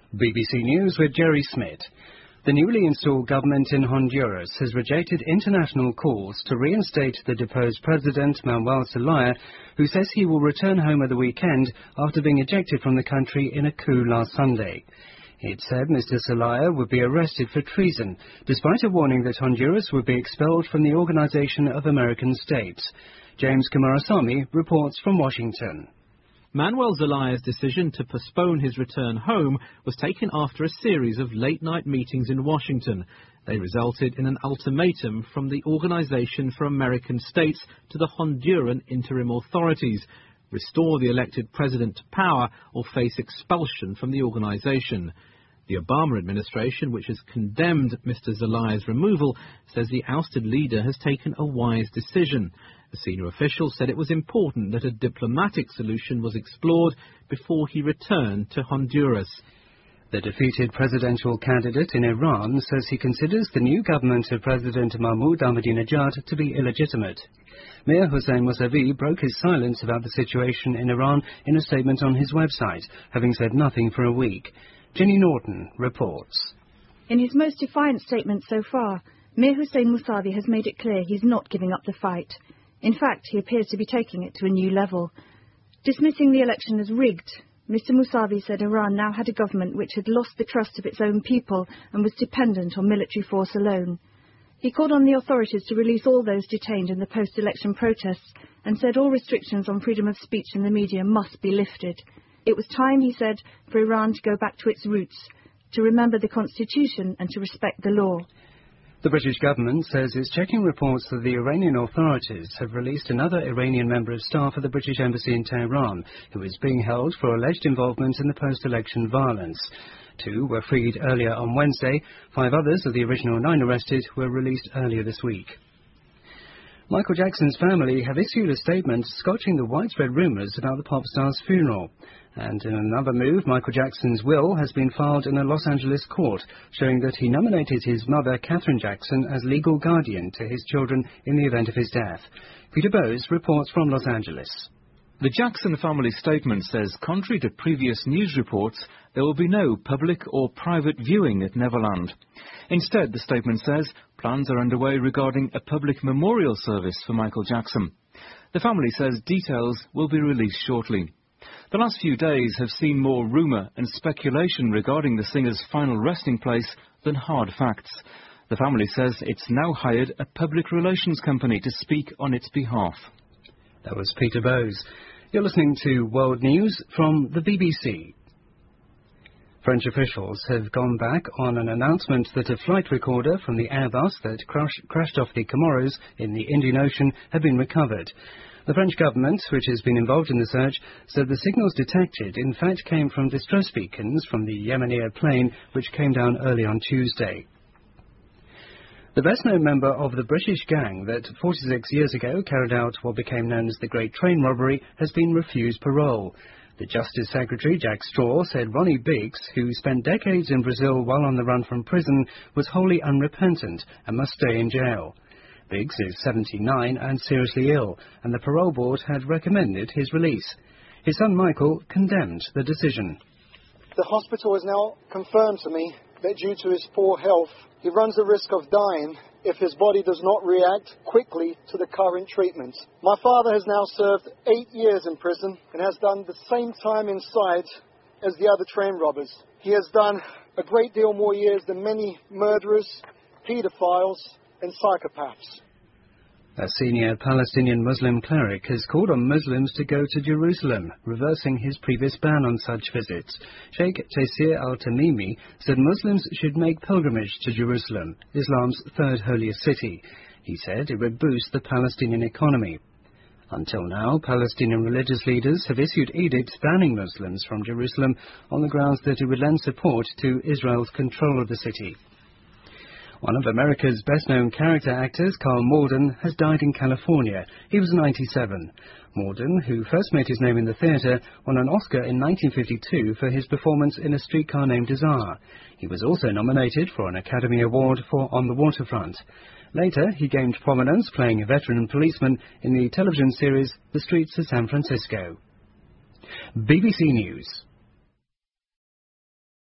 BBC News with Jerry Smith. The newly installed government in Honduras has rejected international calls to reinstate the deposed president, Manuel Zelaya, who says he will return home at the weekend after being ejected from the country in a coup last Sunday. It said Mr. Zelaya would be arrested for treason, despite a warning that Honduras would be expelled from the Organization of American States. James Kamarasamy reports from Washington. Manuel Zelaya's decision to postpone his return home was taken after a series of late-night meetings in Washington. They resulted in an ultimatum from the Organization for American States to the Honduran interim authorities: restore the elected president to power or face expulsion from the organization. The Obama administration, which has condemned Mr. Zelaya's removal, says the ousted leader has taken a wise decision. A senior official said it was important that a diplomatic solution was explored before he returned to Honduras. The defeated presidential candidate in Iran says he considers the new government of President Mahmoud Ahmadinejad to be illegitimate. Mir Hossein Mousavi broke his silence about the situation in Iran in a statement on his website, having said nothing for a week. Jenny Norton reports. In his most defiant statement so far, Mir Hossein Mousavi has made it clear he's not giving up the fight. In fact, he appears to be taking it to a new level. Dismissing the election as rigged, Mr. Mousavi said Iran now had a government which had lost the trust of its own people and was dependent on military force alone. He called on the authorities to release all those detained in the post-election protests and said all restrictions on freedom of speech in the media must be lifted. It was time, he said, for Iran to go back to its roots, to remember the constitution and to respect the law. The British government says it's checking reports that the Iranian authorities have released another Iranian member of staff at the British Embassy in Tehran, who is being held for alleged involvement in the post-election violence. 2 were freed earlier on Wednesday. 5 others of the original 9 arrested were released earlier this week. Michael Jackson's family have issued a statement scoffing the widespread rumours about the pop star's funeral. And in another move, Michael Jackson's will has been filed in a Los Angeles court, showing that he nominated his mother, Catherine Jackson, as legal guardian to his children in the event of his death. Peter Bowes reports from Los Angeles. The Jackson family statement says, contrary to previous news reports, there will be no public or private viewing at Neverland. Instead, the statement says, plans are underway regarding a public memorial service for Michael Jackson. The family says details will be released shortly. The last few days have seen more rumour and speculation regarding the singer's final resting place than hard facts. The family says it's now hired a public relations company to speak on its behalf. That was Peter Bowes. You're listening to World News from the BBC. French officials have gone back on an announcement that a flight recorder from the Airbus that crashed off the Comoros in the Indian Ocean had been recovered. The French government, which has been involved in the search, said the signals detected in fact came from distress beacons from the Yemeni plane which came down early on Tuesday. The best-known member of the British gang that 46 years ago carried out what became known as the Great Train Robbery has been refused parole. The Justice Secretary, Jack Straw, said Ronnie Biggs, who spent decades in Brazil while on the run from prison, was wholly unrepentant and must stay in jail. Biggs is 79 and seriously ill, and the parole board had recommended his release. His son Michael condemned the decision. The hospital has now confirmed to me that due to his poor health, he runs the risk of dying if his body does not react quickly to the current treatment. My father has now served 8 years in prison and has done the same time inside as the other train robbers. He has done a great deal more years than many murderers, paedophiles and psychopaths. A senior Palestinian Muslim cleric has called on Muslims to go to Jerusalem, reversing his previous ban on such visits. Sheikh Taysir al-Tamimi said Muslims should make pilgrimage to Jerusalem, Islam's third holiest city. He said it would boost the Palestinian economy. Until now, Palestinian religious leaders have issued edicts banning Muslims from Jerusalem on the grounds that it would lend support to Israel's control of the city. One of America's best-known character actors, Carl Malden, has died in California. He was 97. Malden, who first made his name in the theatre, won an Oscar in 1952 for his performance in A Streetcar Named Desire. He was also nominated for an Academy Award for On the Waterfront. Later, he gained prominence playing a veteran policeman in the television series The Streets of San Francisco. BBC News.